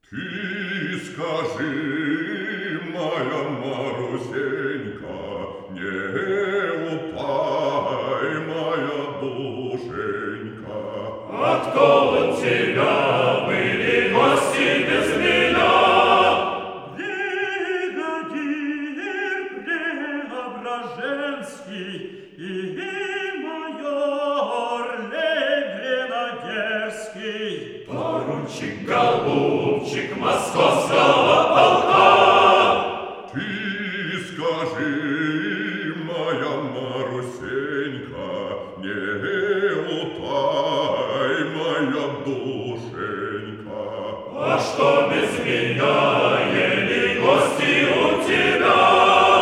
Ты скажи, моя Марусенька, не упай, моя душенька. А кто у тебя были гости без меня? Бригадир Преображенский и майор Гренадерский. Поручик, голубчик московского полка. Ты скажи, моя Марусенька, не утай, моя душенька. А что без меня ели гости у тебя?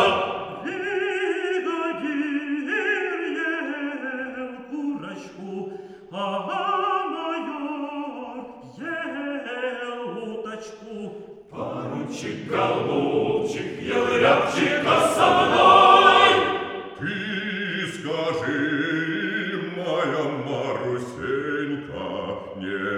Бригадир ел курочку, а майор ел уточку. Поручик, голубчик, ел рябчика со мной. Ты скажи, моя Марусенька, не